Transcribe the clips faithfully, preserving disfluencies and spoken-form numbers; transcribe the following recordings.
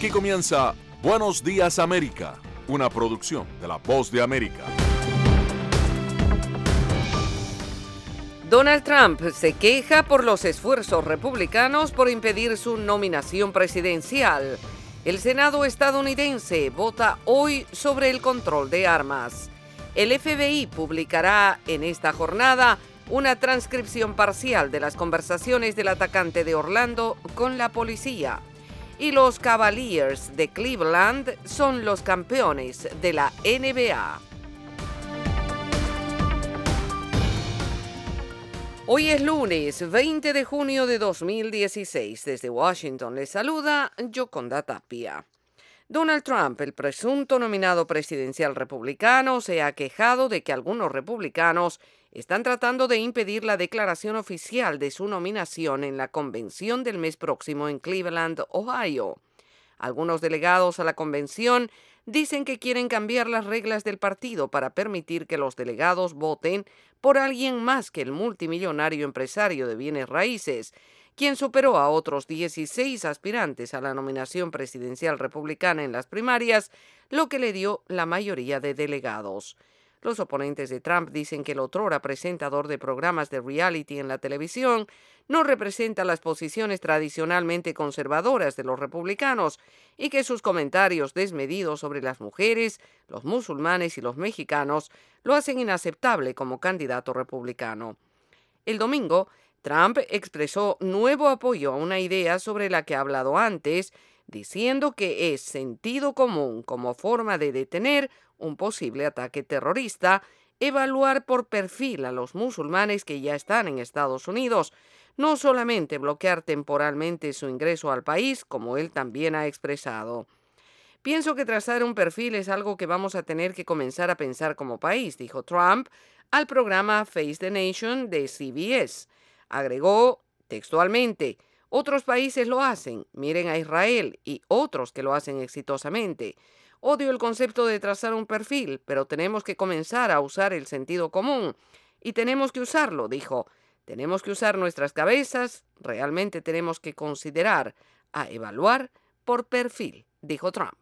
Aquí comienza Buenos Días América, una producción de La Voz de América. Donald Trump se queja por los esfuerzos republicanos por impedir su nominación presidencial. El Senado estadounidense vota hoy sobre el control de armas. El F B I publicará en esta jornada una transcripción parcial de las conversaciones del atacante de Orlando con la policía. Y los Cavaliers de Cleveland son los campeones de la N B A. Hoy es lunes, veinte de junio de dos mil dieciséis. Desde Washington les saluda Yoconda Tapia. Donald Trump, el presunto nominado presidencial republicano, se ha quejado de que algunos republicanos están tratando de impedir la declaración oficial de su nominación en la convención del mes próximo en Cleveland, Ohio. Algunos delegados a la convención dicen que quieren cambiar las reglas del partido para permitir que los delegados voten por alguien más que el multimillonario empresario de bienes raíces, quien superó a otros dieciséis aspirantes a la nominación presidencial republicana en las primarias, lo que le dio la mayoría de delegados. Los oponentes de Trump dicen que el otrora presentador de programas de reality en la televisión no representa las posiciones tradicionalmente conservadoras de los republicanos y que sus comentarios desmedidos sobre las mujeres, los musulmanes y los mexicanos lo hacen inaceptable como candidato republicano. El domingo, Trump expresó nuevo apoyo a una idea sobre la que ha hablado antes, diciendo que es sentido común como forma de detener un posible ataque terrorista, evaluar por perfil a los musulmanes que ya están en Estados Unidos, no solamente bloquear temporalmente su ingreso al país, como él también ha expresado. Pienso que trazar un perfil es algo que vamos a tener que comenzar a pensar como país, dijo Trump al programa Face the Nation de C B S. Agregó textualmente: otros países lo hacen, miren a Israel y otros que lo hacen exitosamente. Odio el concepto de trazar un perfil, pero tenemos que comenzar a usar el sentido común. Y tenemos que usarlo, dijo. Tenemos que usar nuestras cabezas, realmente tenemos que considerar, a evaluar por perfil, dijo Trump.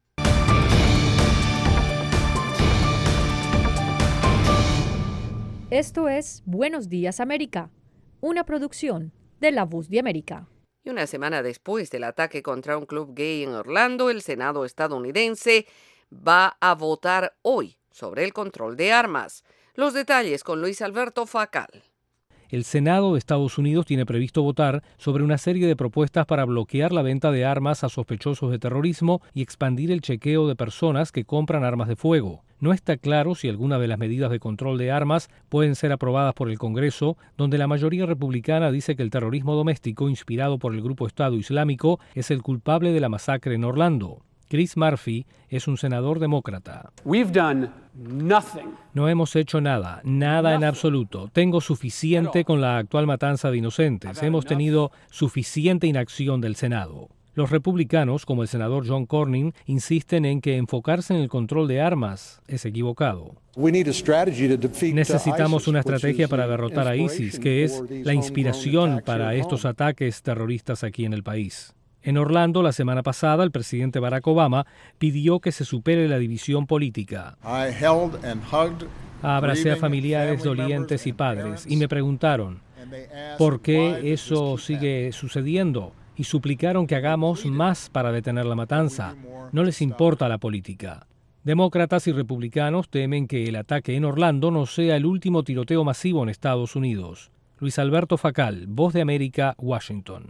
Esto es Buenos Días América, una producción de La Voz de América. Y una semana después del ataque contra un club gay en Orlando, el Senado estadounidense va a votar hoy sobre el control de armas. Los detalles con Luis Alberto Facal. El Senado de Estados Unidos tiene previsto votar sobre una serie de propuestas para bloquear la venta de armas a sospechosos de terrorismo y expandir el chequeo de personas que compran armas de fuego. No está claro si alguna de las medidas de control de armas pueden ser aprobadas por el Congreso, donde la mayoría republicana dice que el terrorismo doméstico inspirado por el grupo Estado Islámico es el culpable de la masacre en Orlando. Chris Murphy es un senador demócrata. We've done nothing. No hemos hecho nada, nada en absoluto. Tengo suficiente con la actual matanza de inocentes. Hemos tenido suficiente inacción del Senado. Los republicanos, como el senador John Cornyn, insisten en que enfocarse en el control de armas es equivocado. Necesitamos una estrategia para derrotar a ISIS, que es la inspiración para estos ataques terroristas aquí en el país. En Orlando, la semana pasada, el presidente Barack Obama pidió que se supere la división política. Abracé a familiares, dolientes y padres y me preguntaron por qué eso sigue sucediendo y suplicaron que hagamos más para detener la matanza. No les importa la política. Demócratas y republicanos temen que el ataque en Orlando no sea el último tiroteo masivo en Estados Unidos. Luis Alberto Facal, Voz de América, Washington.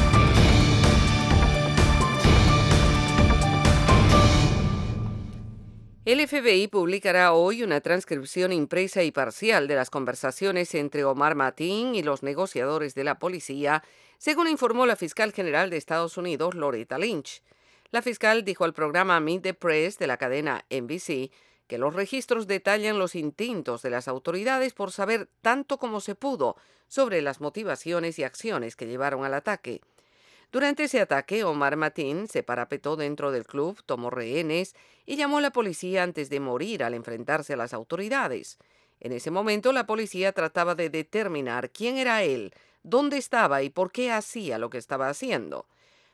El F B I publicará hoy una transcripción impresa y parcial de las conversaciones entre Omar Mateen y los negociadores de la policía, según informó la fiscal general de Estados Unidos, Loretta Lynch. La fiscal dijo al programa Meet the Press de la cadena N B C que los registros detallan los intentos de las autoridades por saber tanto como se pudo sobre las motivaciones y acciones que llevaron al ataque. Durante ese ataque, Omar Mateen se parapetó dentro del club, tomó rehenes y llamó a la policía antes de morir al enfrentarse a las autoridades. En ese momento, la policía trataba de determinar quién era él, dónde estaba y por qué hacía lo que estaba haciendo.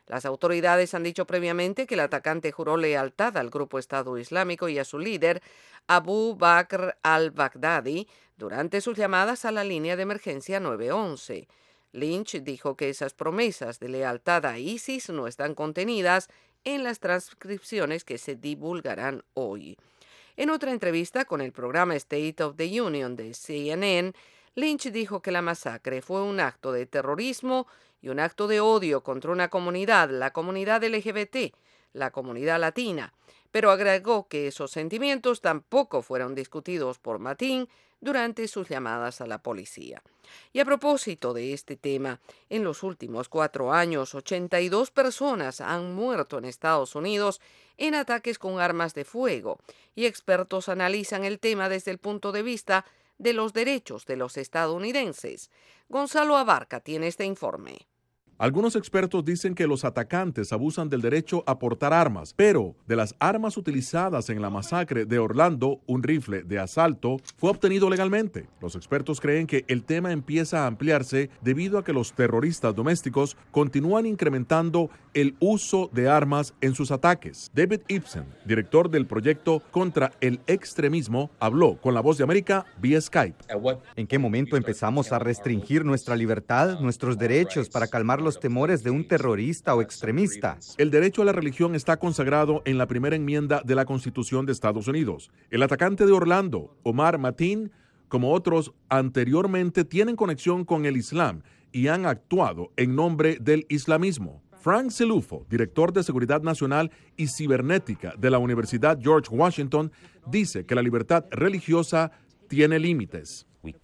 Las autoridades han dicho previamente que el atacante juró lealtad al grupo Estado Islámico y a su líder, Abu Bakr al-Baghdadi, durante sus llamadas a la línea de emergencia nueve once. Lynch dijo que esas promesas de lealtad a ISIS no están contenidas en las transcripciones que se divulgarán hoy. En otra entrevista con el programa State of the Union de C N N, Lynch dijo que la masacre fue un acto de terrorismo y un acto de odio contra una comunidad, la comunidad L G B T, la comunidad latina, pero agregó que esos sentimientos tampoco fueron discutidos por Mateen durante sus llamadas a la policía. Y a propósito de este tema, en los últimos cuatro años, ochenta y dos personas han muerto en Estados Unidos en ataques con armas de fuego, y expertos analizan el tema desde el punto de vista de los derechos de los estadounidenses. Gonzalo Abarca tiene este informe. Algunos expertos dicen que los atacantes abusan del derecho a portar armas, pero de las armas utilizadas en la masacre de Orlando, un rifle de asalto fue obtenido legalmente. Los expertos creen que el tema empieza a ampliarse debido a que los terroristas domésticos continúan incrementando el uso de armas en sus ataques. David Ibsen, director del proyecto contra el extremismo, habló con La Voz de América vía Skype. ¿En qué momento empezamos a restringir nuestra libertad, nuestros derechos para calmar los temores de un terrorista o extremista? El derecho a la religión está consagrado en la primera enmienda de la Constitución de Estados Unidos. El atacante de Orlando, Omar Mateen, como otros anteriormente, tienen conexión con el Islam y han actuado en nombre del islamismo. Frank Celufo, director de Seguridad Nacional y Cibernética de la Universidad George Washington, dice que la libertad religiosa tiene límites.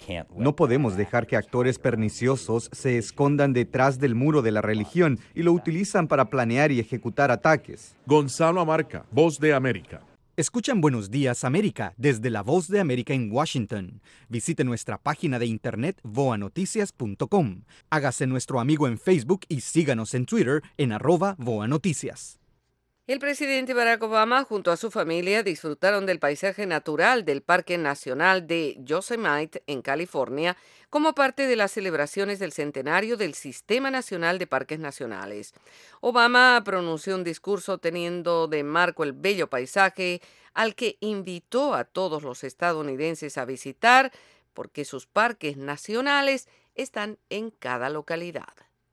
No podemos dejar que actores perniciosos se escondan detrás del muro de la religión y lo utilizan para planear y ejecutar ataques. Gonzalo Abarca, Voz de América. Escuchan Buenos Días América desde La Voz de América en Washington. Visite nuestra página de internet voa noticias punto com. Hágase nuestro amigo en Facebook y síganos en Twitter en arroba voa noticias. El presidente Barack Obama junto a su familia disfrutaron del paisaje natural del Parque Nacional de Yosemite en California como parte de las celebraciones del centenario del Sistema Nacional de Parques Nacionales. Obama pronunció un discurso teniendo de marco el bello paisaje al que invitó a todos los estadounidenses a visitar porque sus parques nacionales están en cada localidad.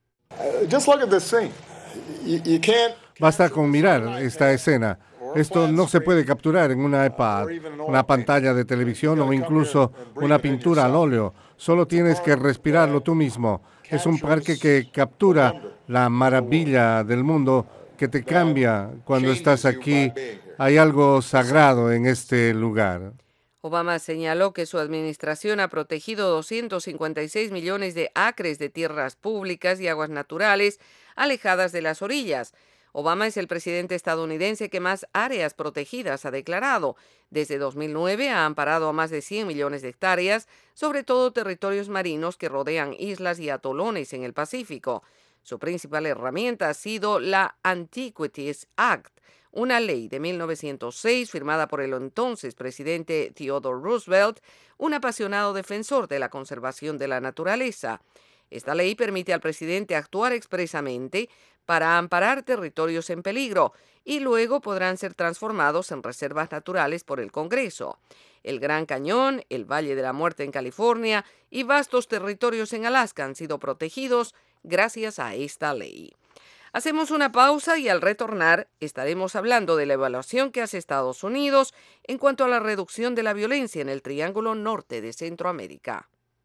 Uh, just look at this scene. You, you can't... Basta con mirar esta escena. Esto no se puede capturar en una iPad, una pantalla de televisión o incluso una pintura al óleo. Solo tienes que respirarlo tú mismo. Es un parque que captura la maravilla del mundo, que te cambia cuando estás aquí. Hay algo sagrado en este lugar. Obama señaló que su administración ha protegido doscientos cincuenta y seis millones de acres de tierras públicas y aguas naturales alejadas de las orillas. Obama es el presidente estadounidense que más áreas protegidas ha declarado. Desde dos mil nueve ha amparado a más de cien millones de hectáreas, sobre todo territorios marinos que rodean islas y atolones en el Pacífico. Su principal herramienta ha sido la Antiquities Act, una ley de mil novecientos seis firmada por el entonces presidente Theodore Roosevelt, un apasionado defensor de la conservación de la naturaleza. Esta ley permite al presidente actuar expresamente para amparar territorios en peligro y luego podrán ser transformados en reservas naturales por el Congreso. El Gran Cañón, el Valle de la Muerte en California y vastos territorios en Alaska han sido protegidos gracias a esta ley. Hacemos una pausa y al retornar estaremos hablando de la evaluación que hace Estados Unidos en cuanto a la reducción de la violencia en el Triángulo Norte de Centroamérica.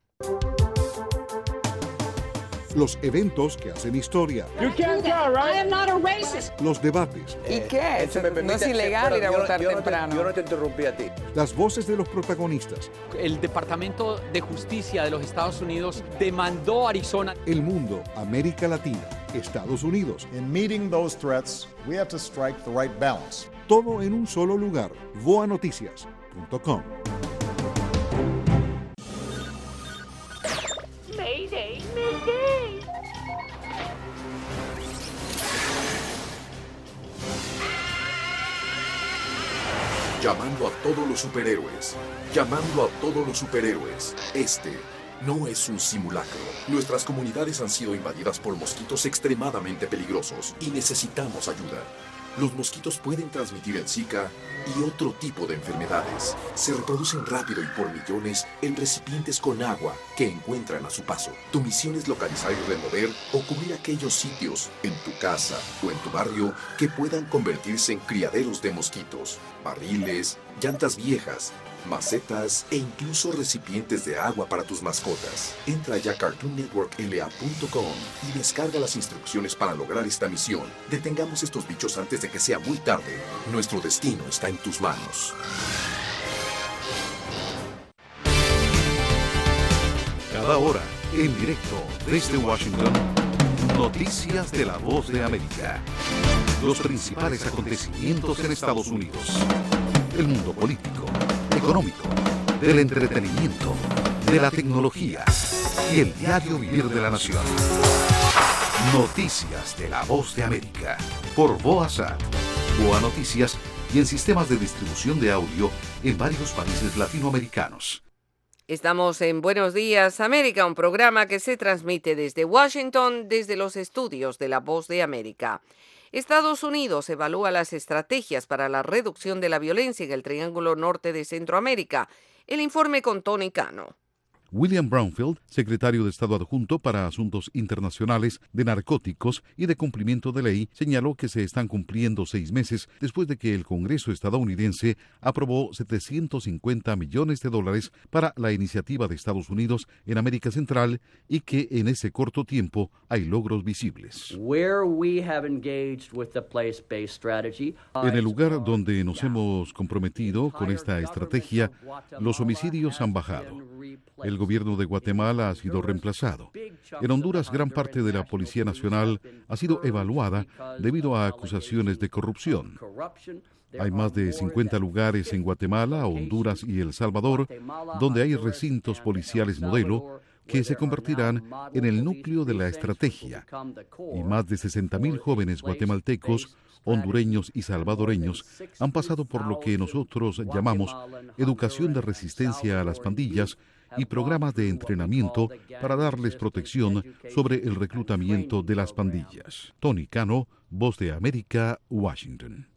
Los eventos que hacen historia. You can't tell, right? I am not a racist. Los debates. ¿Y qué? No es ilegal ir a votar temprano. Yo no te interrumpí a ti. Las voces de los protagonistas. El Departamento de Justicia de los Estados Unidos demandó a Arizona. El mundo, América Latina, Estados Unidos. In meeting those threats, we have to strike the right balance. Todo en un solo lugar. voa noticias punto com. Mayday, mayday. Llamando a todos los superhéroes. Llamando a todos los superhéroes. Este no es un simulacro. Nuestras comunidades han sido invadidas por mosquitos extremadamente peligrosos y necesitamos ayuda. Los mosquitos pueden transmitir el Zika y otro tipo de enfermedades. Se reproducen rápido y por millones en recipientes con agua que encuentran a su paso. Tu misión es localizar y remover o cubrir aquellos sitios en tu casa o en tu barrio que puedan convertirse en criaderos de mosquitos, barriles, llantas viejas, macetas e incluso recipientes de agua para tus mascotas. Entra ya a cartoon network l a punto com y descarga las instrucciones para lograr esta misión. Detengamos estos bichos antes de que sea muy tarde. Nuestro destino está en tus manos. Cada hora, en directo desde Washington, noticias de la Voz de América. Los principales acontecimientos en Estados Unidos. El mundo político, económico, del entretenimiento, de la tecnología y el diario vivir de la nación. Noticias de la Voz de América por VOASAT, Boa Noticias y en sistemas de distribución de audio en varios países latinoamericanos. Estamos en Buenos Días América, un programa que se transmite desde Washington, desde los estudios de la Voz de América. Estados Unidos evalúa las estrategias para la reducción de la violencia en el Triángulo Norte de Centroamérica. El informe con Tony Cano. William Brownfield, secretario de Estado adjunto para Asuntos Internacionales, de Narcóticos y de Cumplimiento de Ley, señaló que se están cumpliendo seis meses después de que el Congreso estadounidense aprobó setecientos cincuenta millones de dólares para la iniciativa de Estados Unidos en América Central y que en ese corto tiempo hay logros visibles. En el lugar donde nos hemos comprometido con esta estrategia, los homicidios han bajado. El gobierno de Guatemala ha sido reemplazado. En Honduras, gran parte de la Policía Nacional ha sido evaluada debido a acusaciones de corrupción. Hay más de cincuenta lugares en Guatemala, Honduras y El Salvador donde hay recintos policiales modelo que se convertirán en el núcleo de la estrategia. Y más de sesenta mil jóvenes guatemaltecos, hondureños y salvadoreños han pasado por lo que nosotros llamamos educación de resistencia a las pandillas y programas de entrenamiento para darles protección sobre el reclutamiento de las pandillas. Tony Cano, Voz de América, Washington.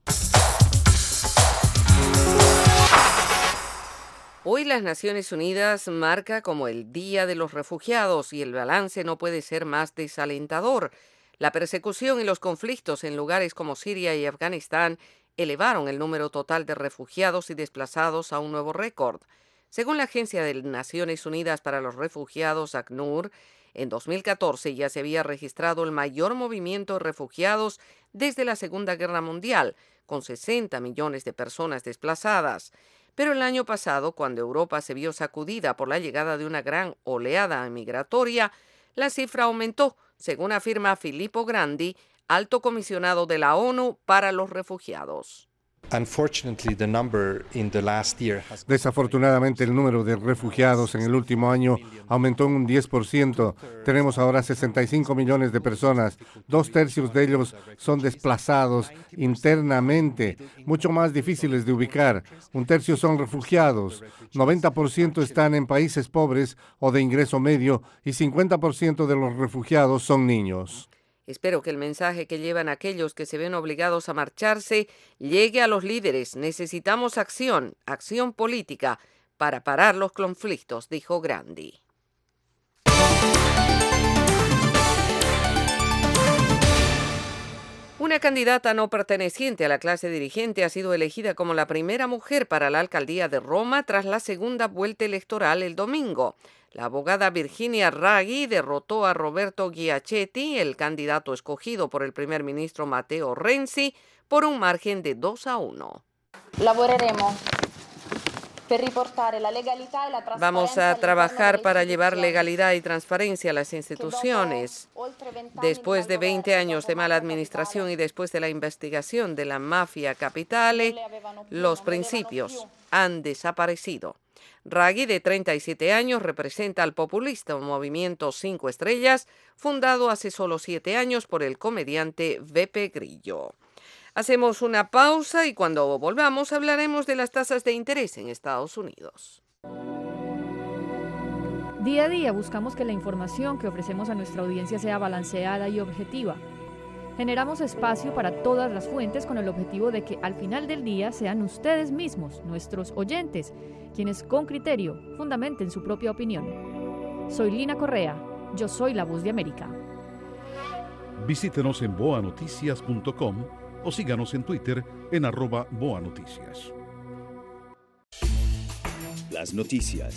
Hoy las Naciones Unidas marca como el Día de los Refugiados y el balance no puede ser más desalentador. La persecución y los conflictos en lugares como Siria y Afganistán elevaron el número total de refugiados y desplazados a un nuevo récord. Según la Agencia de Naciones Unidas para los Refugiados, ACNUR, en dos mil catorce ya se había registrado el mayor movimiento de refugiados desde la Segunda Guerra Mundial, con sesenta millones de personas desplazadas. Pero el año pasado, cuando Europa se vio sacudida por la llegada de una gran oleada migratoria, la cifra aumentó, según afirma Filippo Grandi, alto comisionado de la ONU para los refugiados. Desafortunadamente, el número de refugiados en el último año aumentó en un diez por ciento. Tenemos ahora sesenta y cinco millones de personas. Dos tercios de ellos son desplazados internamente, mucho más difíciles de ubicar. Un tercio son refugiados. noventa por ciento están en países pobres o de ingreso medio y cincuenta por ciento de los refugiados son niños. Espero que el mensaje que llevan aquellos que se ven obligados a marcharse llegue a los líderes. Necesitamos acción, acción política, para parar los conflictos, dijo Grandi. Una candidata no perteneciente a la clase dirigente ha sido elegida como la primera mujer para la alcaldía de Roma tras la segunda vuelta electoral el domingo. La abogada Virginia Raggi derrotó a Roberto Giachetti, el candidato escogido por el primer ministro Matteo Renzi, por un margen de dos a uno. Lavoreremo. Vamos a trabajar para llevar legalidad y transparencia a las instituciones. Después de veinte años de mala administración y después de la investigación de la mafia capitale, los principios han desaparecido. Raggi, de treinta y siete años, representa al populista movimiento Cinco Estrellas, fundado hace solo siete años por el comediante Beppe Grillo. Hacemos una pausa y cuando volvamos hablaremos de las tasas de interés en Estados Unidos. Día a día buscamos que la información que ofrecemos a nuestra audiencia sea balanceada y objetiva. Generamos espacio para todas las fuentes con el objetivo de que al final del día sean ustedes mismos, nuestros oyentes, quienes con criterio fundamenten su propia opinión. Soy Lina Correa, yo soy La Voz de América. Visítenos en boa noticias punto com o síganos en Twitter en arroba boanoticias. Las noticias,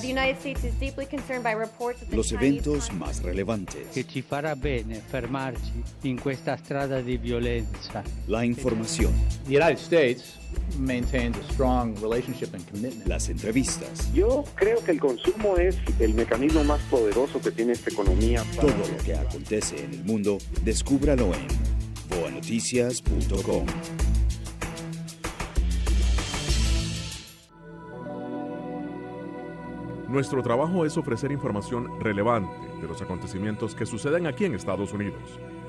los eventos más relevantes, che ci farà bene fermarci in questa strada di violenza. La información, The United States maintains a strong relationship and commitment. Las entrevistas. Yo creo que el consumo es el mecanismo más poderoso que tiene esta economía. Todo lo que acontece en el mundo, descúbralo en boa noticias punto com. Nuestro trabajo es ofrecer información relevante de los acontecimientos que suceden aquí en Estados Unidos.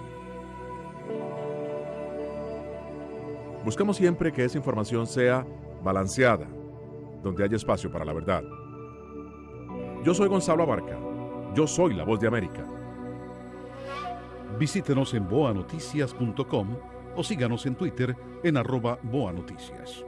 Buscamos siempre que esa información sea balanceada, donde haya espacio para la verdad. Yo soy Gonzalo Abarca. Yo soy La Voz de América. Visítenos en boa noticias punto com o síganos en Twitter en arroba boanoticias.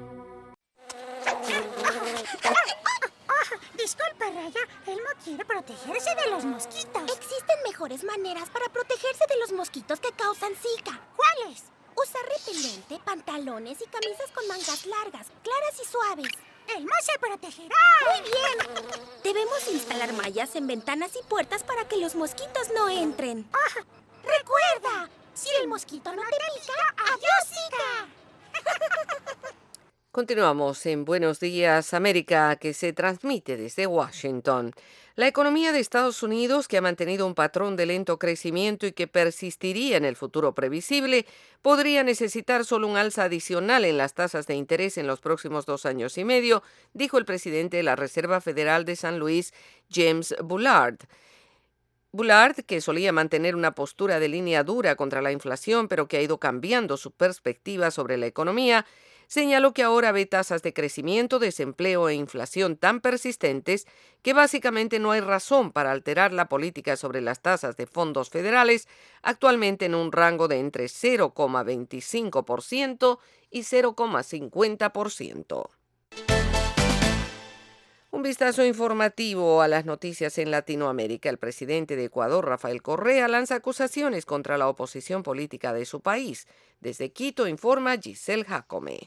Disculpa, Raya, Elmo quiere protegerse de los mosquitos. Existen mejores maneras para protegerse de los mosquitos que causan Zika. ¿Cuáles? Usar repelente, pantalones y camisas con mangas largas, claras y suaves. ¡Elmo se protegerá! ¡Muy bien! Debemos instalar mallas en ventanas y puertas para que los mosquitos no entren. Ah, ¡recuerda! Si el mosquito no te pica, ¡adiós, Zika! Continuamos en Buenos Días América, que se transmite desde Washington. La economía de Estados Unidos, que ha mantenido un patrón de lento crecimiento y que persistiría en el futuro previsible, podría necesitar solo un alza adicional en las tasas de interés en los próximos dos años y medio, dijo el presidente de la Reserva Federal de San Luis, James Bullard. Bullard, que solía mantener una postura de línea dura contra la inflación, pero que ha ido cambiando su perspectiva sobre la economía, señaló que ahora ve tasas de crecimiento, desempleo e inflación tan persistentes que básicamente no hay razón para alterar la política sobre las tasas de fondos federales, actualmente en un rango de entre cero coma veinticinco por ciento y cero coma cincuenta por ciento. Un vistazo informativo a las noticias en Latinoamérica. El presidente de Ecuador, Rafael Correa, lanza acusaciones contra la oposición política de su país. Desde Quito informa Giselle Jacome.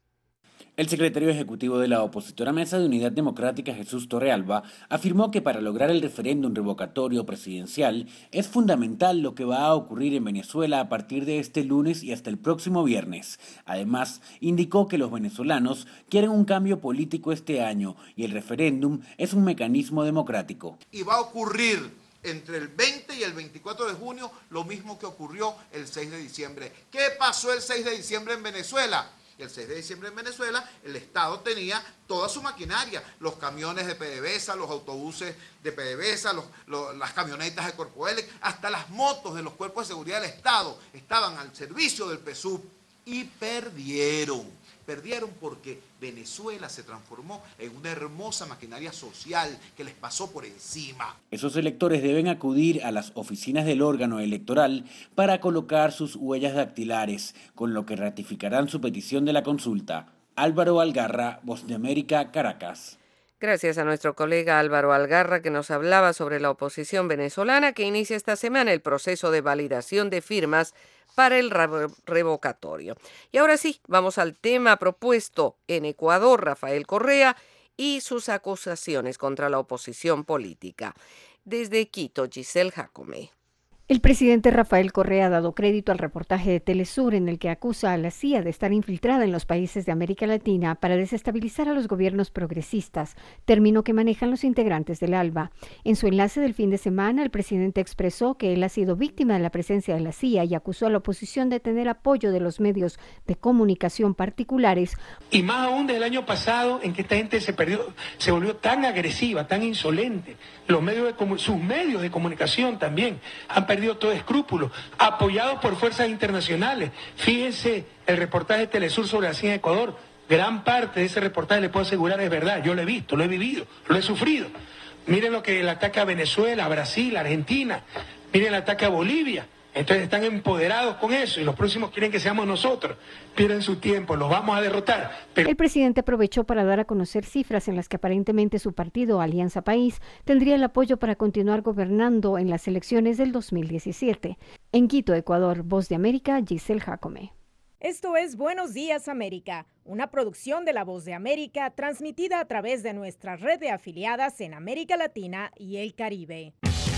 El secretario ejecutivo de la opositora Mesa de Unidad Democrática, Jesús Torrealba, afirmó que para lograr el referéndum revocatorio presidencial es fundamental lo que va a ocurrir en Venezuela a partir de este lunes y hasta el próximo viernes. Además, indicó que los venezolanos quieren un cambio político este año y el referéndum es un mecanismo democrático. Y va a ocurrir entre el veinte y el veinticuatro de junio lo mismo que ocurrió el seis de diciembre. ¿Qué pasó el seis de diciembre en Venezuela? El seis de diciembre en Venezuela el Estado tenía toda su maquinaria, los camiones de PDVSA, los autobuses de PDVSA, los, los, las camionetas de Corpoelec, hasta las motos de los cuerpos de seguridad del Estado estaban al servicio del P S U V y perdieron. Perdieron porque Venezuela se transformó en una hermosa maquinaria social que les pasó por encima. Esos electores deben acudir a las oficinas del órgano electoral para colocar sus huellas dactilares, con lo que ratificarán su petición de la consulta. Álvaro Algarra, Voz de América, Caracas. Gracias a nuestro colega Álvaro Algarra, que nos hablaba sobre la oposición venezolana que inicia esta semana el proceso de validación de firmas para el revocatorio. Y ahora sí, vamos al tema propuesto en Ecuador, Rafael Correa y sus acusaciones contra la oposición política. Desde Quito, Giselle Jacome. El presidente Rafael Correa ha dado crédito al reportaje de Telesur en el que acusa a la C I A de estar infiltrada en los países de América Latina para desestabilizar a los gobiernos progresistas, término que manejan los integrantes del ALBA. En su enlace del fin de semana, el presidente expresó que él ha sido víctima de la presencia de la C I A y acusó a la oposición de tener apoyo de los medios de comunicación particulares. Y más aún desde el año pasado, en que esta gente se perdió, se volvió tan agresiva, tan insolente. Los medios de, sus medios de comunicación también han perdido todo escrúpulo, apoyados por fuerzas internacionales. Fíjense el reportaje de Telesur sobre la C I A en Ecuador. Gran parte de ese reportaje, le puedo asegurar, es verdad. Yo lo he visto, lo he vivido, lo he sufrido. Miren lo que el ataque a Venezuela, a Brasil, a Argentina. Miren el ataque a Bolivia. Entonces están empoderados con eso y los próximos quieren que seamos nosotros. Pierden su tiempo, los vamos a derrotar. Pero... El presidente aprovechó para dar a conocer cifras en las que aparentemente su partido, Alianza País, tendría el apoyo para continuar gobernando en las elecciones del dos mil diecisiete. En Quito, Ecuador, Voz de América, Giselle Jacome. Esto es Buenos Días América, una producción de La Voz de América transmitida a través de nuestra red de afiliadas en América Latina y el Caribe.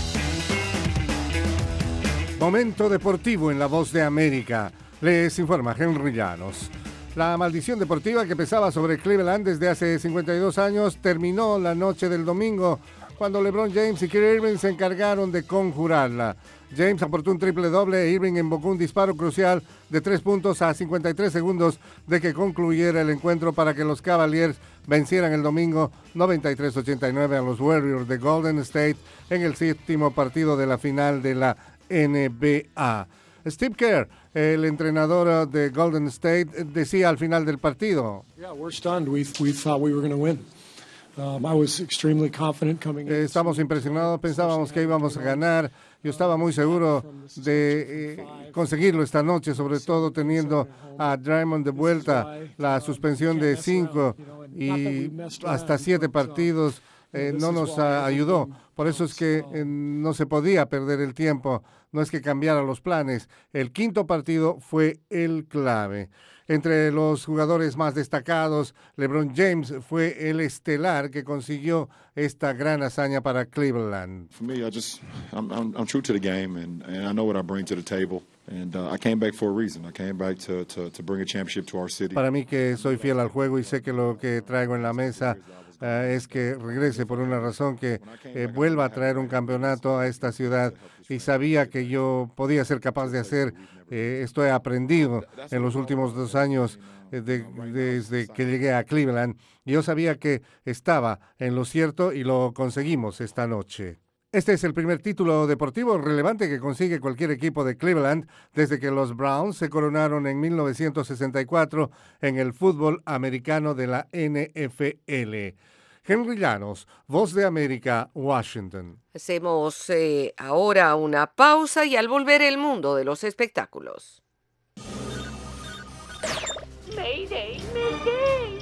Momento deportivo en La Voz de América. Les informa Henry Llanos. La maldición deportiva que pesaba sobre Cleveland desde hace cincuenta y dos años terminó la noche del domingo cuando LeBron James y Kyrie Irving se encargaron de conjurarla. James aportó un triple doble e Irving invocó un disparo crucial de tres puntos a cincuenta y tres segundos de que concluyera el encuentro para que los Cavaliers vencieran el domingo noventa y tres a ochenta y nueve a los Warriors de Golden State en el séptimo partido de la final de la N B A. Steve Kerr, el entrenador de Golden State, decía al final del partido: Yeah, we're stunned. We we thought we were going to win. Um, I was extremely confident coming in. Estamos impresionados, pensábamos que íbamos a ganar. Yo estaba muy seguro de eh, conseguirlo esta noche, sobre todo teniendo a Draymond de vuelta, la suspensión de cinco y hasta siete partidos. Eh, no nos uh, ayudó, por eso es que eh, no se podía perder el tiempo, no es que cambiara los planes. El quinto partido fue el clave. Entre los jugadores más destacados, LeBron James fue el estelar que consiguió esta gran hazaña para Cleveland. For me, I just I'm, I'm, I'm true to the game and, and I know what I bring to the table. And uh, I came back for a reason. I came back to, to, to bring a championship to our city. Para mí que soy fiel al juego y sé que lo que traigo en la mesa Uh, es que regrese por una razón, que eh, vuelva a traer un campeonato a esta ciudad, y sabía que yo podía ser capaz de hacer. Eh, esto he aprendido en los últimos dos años eh, de, desde que llegué a Cleveland. Yo sabía que estaba en lo cierto y lo conseguimos esta noche. Este es el primer título deportivo relevante que consigue cualquier equipo de Cleveland desde que los Browns se coronaron en mil novecientos sesenta y cuatro en el fútbol americano de la N F L. Henry Llanos, Voz de América, Washington. Hacemos eh, ahora una pausa y al volver el mundo de los espectáculos. Mayday, Mayday.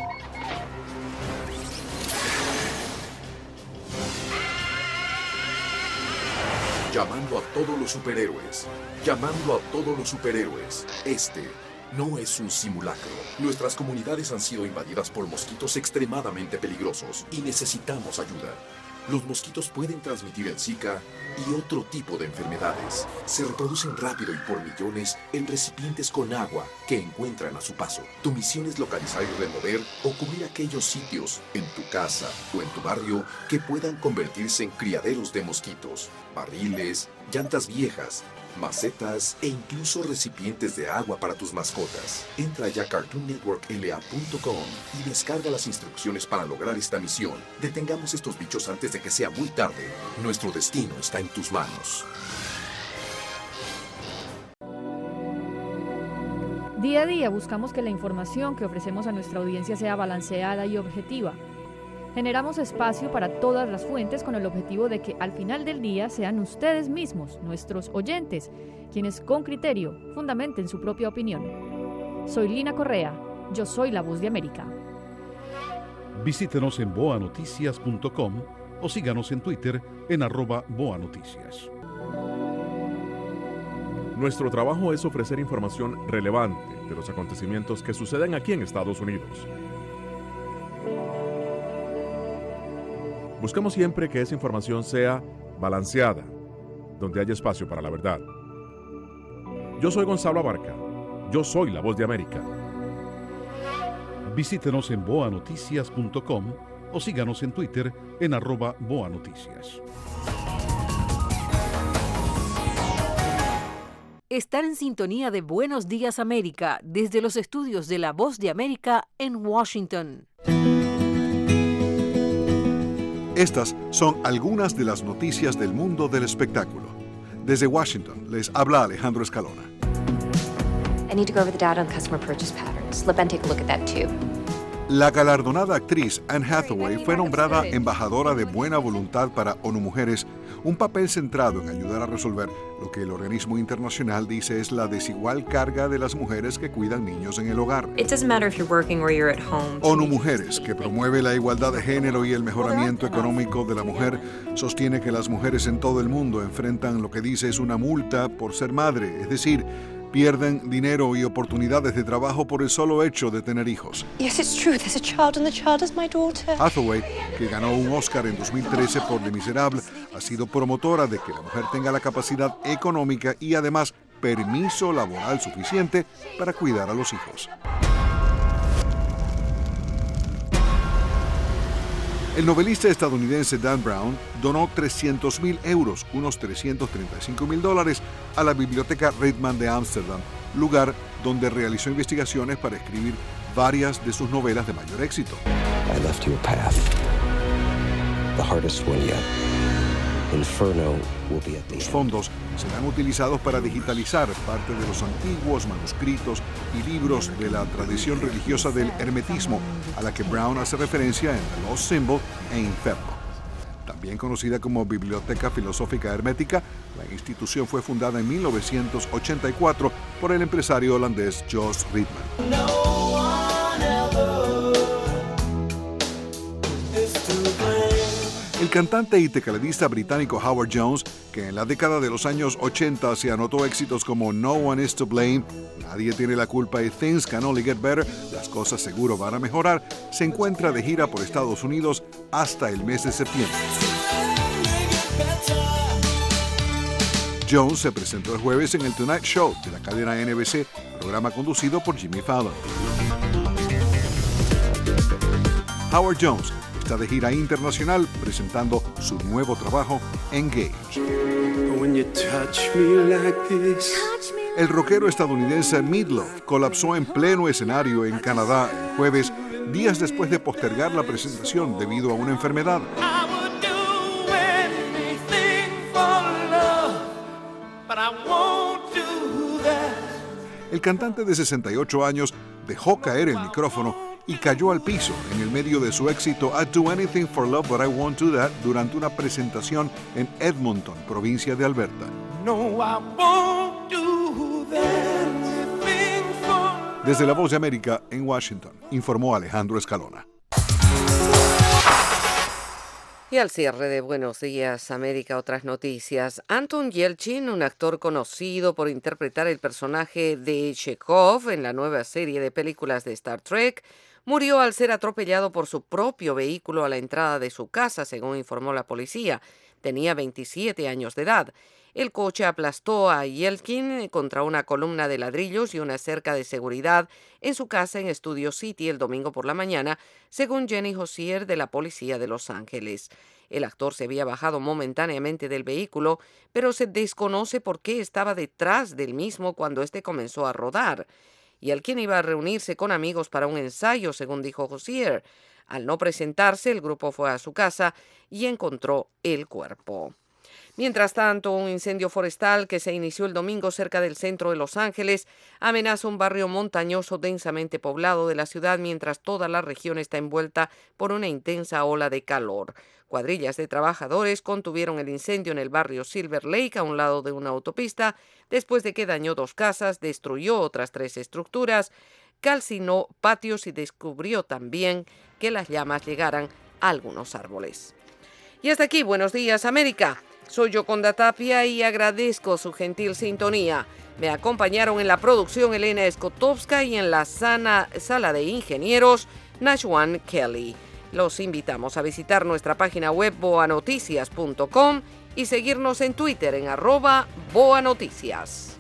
Llamando a todos los superhéroes. Llamando a todos los superhéroes. Este no es un simulacro. Nuestras comunidades han sido invadidas por mosquitos extremadamente peligrosos y necesitamos ayuda. Los mosquitos pueden transmitir el Zika y otro tipo de enfermedades. Se reproducen rápido y por millones en recipientes con agua que encuentran a su paso. Tu misión es localizar y remover o cubrir aquellos sitios en tu casa o en tu barrio que puedan convertirse en criaderos de mosquitos, barriles, llantas viejas, macetas e incluso recipientes de agua para tus mascotas. Entra ya a cartoon network l a punto com y descarga las instrucciones para lograr esta misión. Detengamos estos bichos antes de que sea muy tarde. Nuestro destino está en tus manos. Día a día buscamos que la información que ofrecemos a nuestra audiencia sea balanceada y objetiva. Generamos espacio para todas las fuentes con el objetivo de que al final del día sean ustedes mismos, nuestros oyentes, quienes con criterio fundamenten su propia opinión. Soy Lina Correa, yo soy la Voz de América. Visítenos en boa noticias punto com o síganos en Twitter en arroba boanoticias. Nuestro trabajo es ofrecer información relevante de los acontecimientos que suceden aquí en Estados Unidos. Buscamos siempre que esa información sea balanceada, donde haya espacio para la verdad. Yo soy Gonzalo Abarca. Yo soy la Voz de América. Visítenos en boa noticias punto com o síganos en Twitter en arroba boanoticias. Están en sintonía de Buenos Días América desde los estudios de La Voz de América en Washington. Estas son algunas de las noticias del mundo del espectáculo. Desde Washington les habla Alejandro Escalona. I need to go over the data on customer purchase patterns. Let Ben take a look at that too. La galardonada actriz Anne Hathaway fue nombrada embajadora de buena voluntad para ONU Mujeres, un papel centrado en ayudar a resolver lo que el organismo internacional dice es la desigual carga de las mujeres que cuidan niños en el hogar. ONU Mujeres, que promueve la igualdad de género y el mejoramiento económico de la mujer, sostiene que las mujeres en todo el mundo enfrentan lo que dice es una multa por ser madre, es decir, pierden dinero y oportunidades de trabajo por el solo hecho de tener hijos. Yes, it's true. There's a child and the child is my daughter. Hathaway, que ganó un Oscar en dos mil trece por Les Miserables, ha sido promotora de que la mujer tenga la capacidad económica y además permiso laboral suficiente para cuidar a los hijos. El novelista estadounidense Dan Brown donó trescientos mil euros, unos trescientos treinta y cinco mil dólares, a la Biblioteca Ritman de Ámsterdam, lugar donde realizó investigaciones para escribir varias de sus novelas de mayor éxito. I left you a path, the hardest one yet. Inferno will be at the end. Los fondos serán utilizados para digitalizar parte de los antiguos manuscritos y libros de la tradición religiosa del hermetismo, a la que Brown hace referencia en The Lost Symbol e Inferno. También conocida como Biblioteca Filosófica Hermética, la institución fue fundada en mil novecientos ochenta y cuatro por el empresario holandés Jos Ritman. No. El cantante y tecladista británico Howard Jones, que en la década de los años ochenta se anotó éxitos como No One Is to Blame, Nadie Tiene la Culpa y Things Can Only Get Better, Las Cosas Seguro Van a Mejorar, se encuentra de gira por Estados Unidos hasta el mes de septiembre. Jones se presentó el jueves en el Tonight Show de la cadena N B C, programa conducido por Jimmy Fallon. Howard Jones está de gira internacional presentando su nuevo trabajo, Engage. El rockero estadounidense Meatloaf colapsó en pleno escenario en Canadá el jueves, días después de postergar la presentación debido a una enfermedad. El cantante de sesenta y ocho años dejó caer el micrófono y cayó al piso en el medio de su éxito I'd Do Anything for Love But I Won't Do That durante una presentación en Edmonton, provincia de Alberta. No, I won't do that. Desde La Voz de América en Washington, informó Alejandro Escalona. Y al cierre de Buenos Días América, otras noticias. Anton Yelchin, un actor conocido por interpretar el personaje de Chekhov en la nueva serie de películas de Star Trek, murió al ser atropellado por su propio vehículo a la entrada de su casa, según informó la policía. Tenía veintisiete años de edad. El coche aplastó a Yelchin contra una columna de ladrillos y una cerca de seguridad en su casa en Studio City el domingo por la mañana, según Jenny Hosier de la policía de Los Ángeles. El actor se había bajado momentáneamente del vehículo, pero se desconoce por qué estaba detrás del mismo cuando éste comenzó a rodar. Yelchin iba a reunirse con amigos para un ensayo, según dijo Hosier. Al no presentarse, el grupo fue a su casa y encontró el cuerpo. Mientras tanto, un incendio forestal que se inició el domingo cerca del centro de Los Ángeles amenaza un barrio montañoso densamente poblado de la ciudad mientras toda la región está envuelta por una intensa ola de calor. Cuadrillas de trabajadores contuvieron el incendio en el barrio Silver Lake a un lado de una autopista después de que dañó dos casas, destruyó otras tres estructuras, calcinó patios y descubrió también que las llamas llegaran a algunos árboles. Y hasta aquí, Buenos Días América. Soy Yoconda Tapia y agradezco su gentil sintonía. Me acompañaron en la producción Elena Skotowska y en la sana, sala de ingenieros Nashwan Kelly. Los invitamos a visitar nuestra página web boa noticias punto com y seguirnos en Twitter en arroba boanoticias.